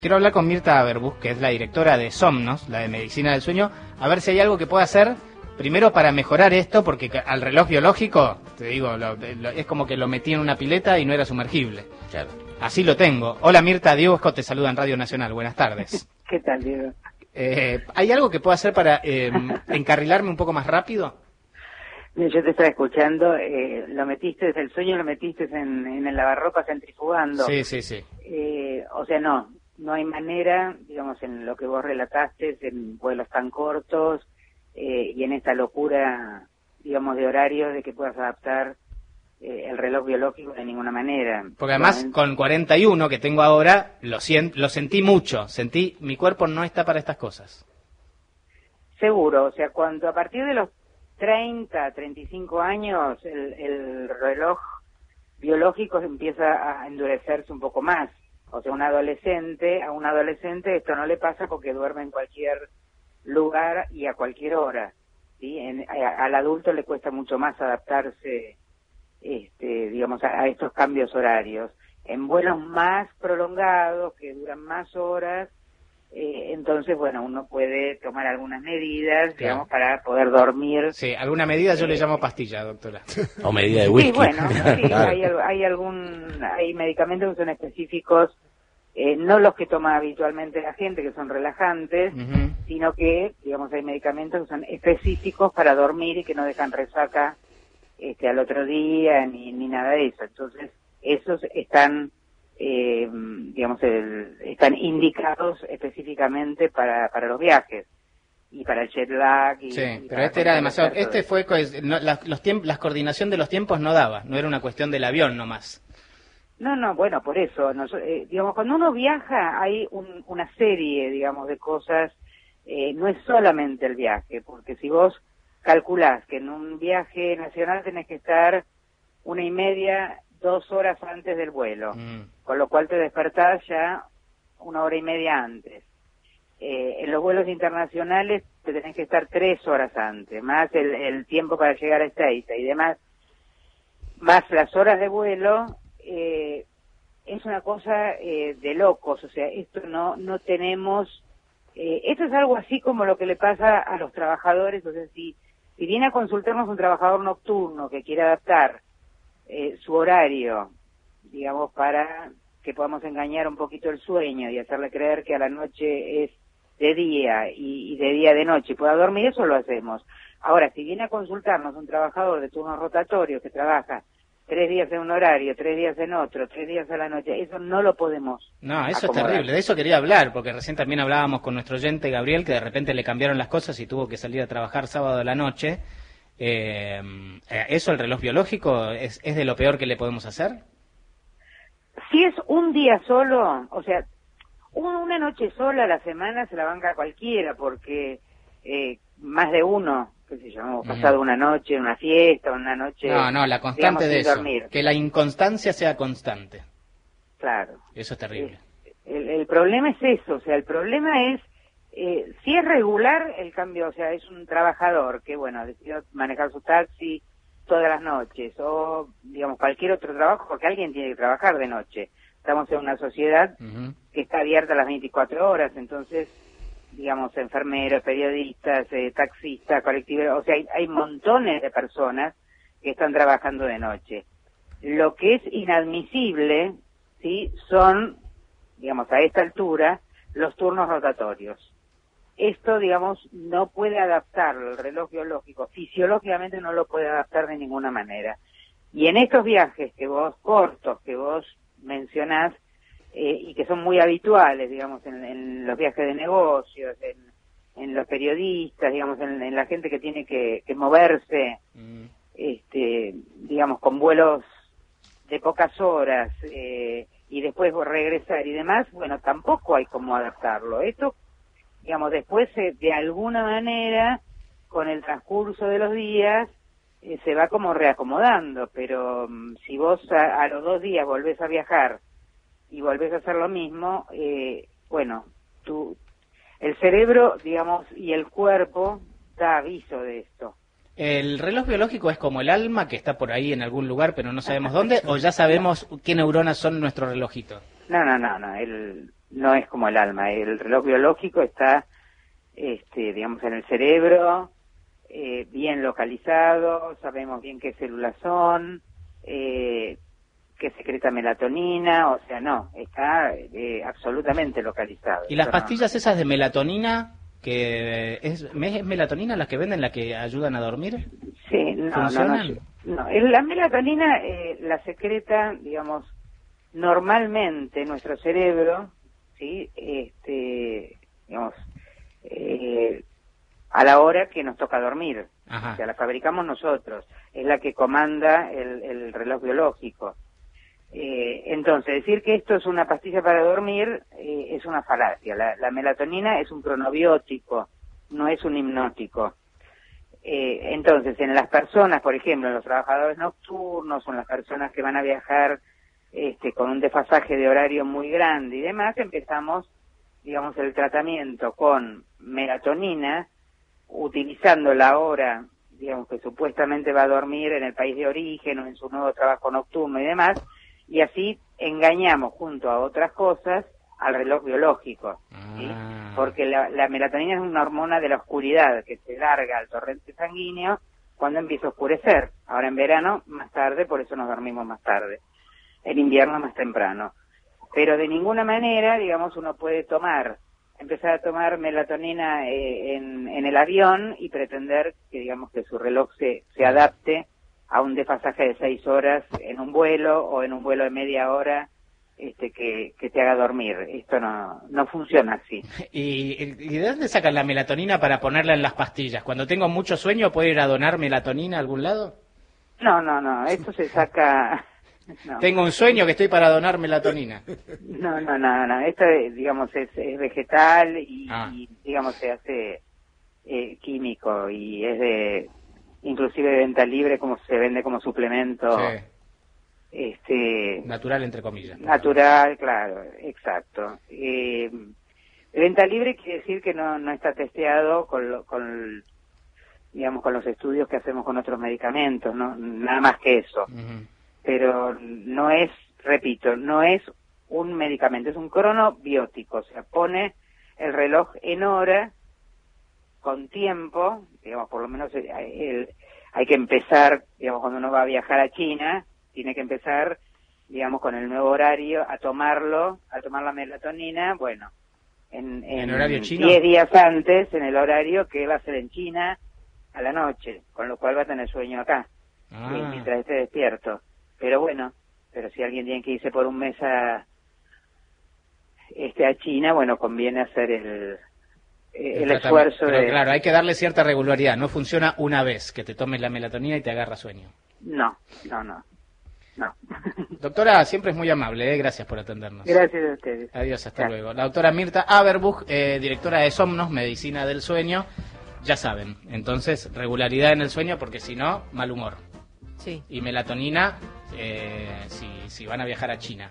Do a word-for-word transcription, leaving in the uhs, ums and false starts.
Quiero hablar con Mirta Averbus, que es la directora de Somnos, la de Medicina del Sueño, a ver si hay algo que pueda hacer, primero para mejorar esto, porque al reloj biológico, te digo, lo, lo, es como que lo metí en una pileta y no era sumergible. Claro. Así lo tengo. Hola Mirta, Diego Esco te saluda en Radio Nacional, buenas tardes. ¿Qué tal, Diego? Eh, ¿Hay algo que pueda hacer para eh, encarrilarme un poco más rápido? Yo te estaba escuchando, eh, lo metiste desde el sueño, lo metiste en, en el lavarropa centrifugando. Sí, sí, sí. Eh, o sea, no, no hay manera, digamos, en lo que vos relataste, en vuelos tan cortos eh, y en esta locura, digamos, de horarios, de que puedas adaptar eh, el reloj biológico de ninguna manera. Porque además, con cuarenta y uno que tengo ahora, lo, sient, lo sentí mucho, sentí, mi cuerpo no está para estas cosas. Seguro, o sea, cuando a partir de los treinta, treinta y cinco años, el, el reloj biológico empieza a endurecerse un poco más. O sea, un adolescente, a un adolescente esto no le pasa porque duerme en cualquier lugar y a cualquier hora, ¿sí? En, a, al adulto le cuesta mucho más adaptarse, este, digamos, a, a estos cambios horarios. En vuelos más prolongados, que duran más horas, Eh, entonces, bueno, uno puede tomar algunas medidas, digamos, claro, para poder dormir. Sí, alguna medida yo eh, le llamo pastilla, doctora. O medida de whisky. Sí, bueno, sí, claro. hay, hay algún, hay medicamentos que son específicos, eh, no los que toma habitualmente la gente, que son relajantes, uh-huh, sino que, digamos, hay medicamentos que son específicos para dormir y que no dejan resaca este, al otro día, ni, ni nada de eso. Entonces, esos están... Eh, digamos, el, están indicados específicamente para, para los viajes y para el jet lag. Y, sí, y pero este era demasiado. Este fue, no, la, los tiempos, la coordinación de los tiempos no daba, no era una cuestión del avión nomás. No, no, bueno, por eso, no, eh, digamos, cuando uno viaja hay un, una serie, digamos, de cosas, eh, no es solamente el viaje, porque si vos calculás que en un viaje nacional tenés que estar una y media, dos horas antes del vuelo, mm. con lo cual te despertás ya una hora y media antes. Eh, en los vuelos internacionales te tenés que estar tres horas antes, más el, el tiempo para llegar a Ezeiza y demás, más las horas de vuelo, eh, es una cosa eh, de locos, o sea, esto no, no tenemos, eh, esto es algo así como lo que le pasa a los trabajadores, o sea, si, si viene a consultarnos un trabajador nocturno que quiere adaptar Eh, su horario, digamos, para que podamos engañar un poquito el sueño y hacerle creer que a la noche es de día y, y de día de noche y pueda dormir, eso lo hacemos. Ahora, si viene a consultarnos un trabajador de turnos rotatorios que trabaja tres días en un horario, tres días en otro, tres días a la noche, eso no lo podemos No, eso acomodar. Es terrible, de eso quería hablar, porque recién también hablábamos con nuestro oyente Gabriel, que de repente le cambiaron las cosas y tuvo que salir a trabajar sábado a la noche. Eh, ¿Eso, el reloj biológico, es, es de lo peor que le podemos hacer? Si es un día solo, o sea, un, una noche sola a la semana se la banca cualquiera, porque eh, más de uno, qué sé yo, hemos pasado mm. una noche, una fiesta, una noche... No, no, la constante, digamos, de eso, dormir. Que la inconstancia sea constante. Claro. Eso es terrible. El, el problema es eso, o sea, el problema es... Eh, si es regular el cambio, o sea, es un trabajador que, bueno, decidió manejar su taxi todas las noches, o, digamos, cualquier otro trabajo, porque alguien tiene que trabajar de noche. Estamos en una sociedad uh-huh. que está abierta a las veinticuatro horas, entonces, digamos, enfermeros, periodistas, eh, taxistas, colectiveros, o sea, hay, hay montones de personas que están trabajando de noche. Lo que es inadmisible, ¿sí?, son, digamos, a esta altura, los turnos rotatorios. Esto, digamos, no puede adaptarlo, el reloj biológico, fisiológicamente no lo puede adaptar de ninguna manera. Y en estos viajes que vos, cortos, que vos mencionás, eh, y que son muy habituales, digamos, en, en los viajes de negocios, en, en los periodistas, digamos, en, en la gente que tiene que, que moverse, mm. este, digamos, con vuelos de pocas horas, eh, y después regresar y demás, bueno, tampoco hay cómo adaptarlo. Esto, digamos, después eh, de alguna manera, con el transcurso de los días, eh, se va como reacomodando, pero um, si vos a, a los dos días volvés a viajar y volvés a hacer lo mismo, eh, bueno, tu, el cerebro, digamos, y el cuerpo da aviso de esto. ¿El reloj biológico es como el alma que está por ahí en algún lugar pero no sabemos dónde, o ya sabemos qué neuronas son nuestro relojito? No, no, no, no. El, no es como el alma. El reloj biológico está, este, digamos, en el cerebro, eh, bien localizado, sabemos bien qué células son, eh, que secreta melatonina, o sea, no, está eh, absolutamente localizado. ¿Y las Eso pastillas no, esas de melatonina, que es, es melatonina las que venden, las que ayudan a dormir? Sí, no, ¿Funcionan? no, no, no. La melatonina eh, la secreta, digamos, normalmente nuestro cerebro, sí, este, digamos, eh, a la hora que nos toca dormir. Ajá. O sea, la fabricamos nosotros, es la que comanda el, el reloj biológico. Eh, entonces, decir que esto es una pastilla para dormir eh, es una falacia. La, la melatonina es un cronobiótico, no es un hipnótico. Eh, entonces, en las personas, por ejemplo, en los trabajadores nocturnos o en las personas que van a viajar este, con un desfasaje de horario muy grande y demás, empezamos, digamos, el tratamiento con melatonina, utilizando la hora, digamos, que supuestamente va a dormir en el país de origen o en su nuevo trabajo nocturno y demás, y así engañamos junto a otras cosas al reloj biológico, ¿sí? Ah. Porque la, la melatonina es una hormona de la oscuridad que se larga al torrente sanguíneo cuando empieza a oscurecer. Ahora en verano más tarde, por eso nos dormimos más tarde. En invierno más temprano. Pero de ninguna manera, digamos, uno puede tomar, empezar a tomar melatonina eh, en, en el avión y pretender que, digamos, que su reloj se, se adapte a un desfasaje de seis horas en un vuelo o en un vuelo de media hora este, que, que te haga dormir. Esto no, no funciona así. ¿Y, ¿Y de dónde sacan la melatonina para ponerla en las pastillas? Cuando tengo mucho sueño, ¿puedo ir a donar melatonina a algún lado? No, no, no, esto se saca... No. Tengo un sueño que estoy para donar melatonina. No, no, no, no, esto digamos es, es vegetal y, Ah. y digamos se hace eh, químico y es de inclusive de venta libre, como se vende como suplemento. Sí. Este, Natural, entre comillas. natural, claro, exacto. Eh, de venta libre quiere decir que no, no está testeado con, lo, con, digamos, con los estudios que hacemos con otros medicamentos, no, nada más que eso. Uh-huh. Pero no es, repito, no es un medicamento, es un cronobiótico, o sea, pone el reloj en hora, con tiempo, digamos, por lo menos el, el, hay que empezar, digamos, cuando uno va a viajar a China, tiene que empezar, digamos, con el nuevo horario, a tomarlo, a tomar la melatonina, bueno, en, en, ¿En horario chino? diez días antes, en el horario que va a ser en China a la noche, con lo cual va a tener sueño acá, Ah. eh, mientras esté despierto. Pero bueno, pero si alguien tiene que irse por un mes a, este, a China, bueno, conviene hacer el, el, el esfuerzo Pero de... claro, hay que darle cierta regularidad. No funciona una vez que te tomes la melatonina y te agarra sueño. No, no, no. No. Doctora, siempre es muy amable, ¿eh? Gracias por atendernos. Gracias a ustedes. Adiós, hasta Gracias. luego. La doctora Mirta Averbuch, eh, directora de Somnos, Medicina del Sueño. Ya saben, entonces, regularidad en el sueño, porque si no, mal humor. Sí. Y melatonina, eh, si, si van a viajar a China.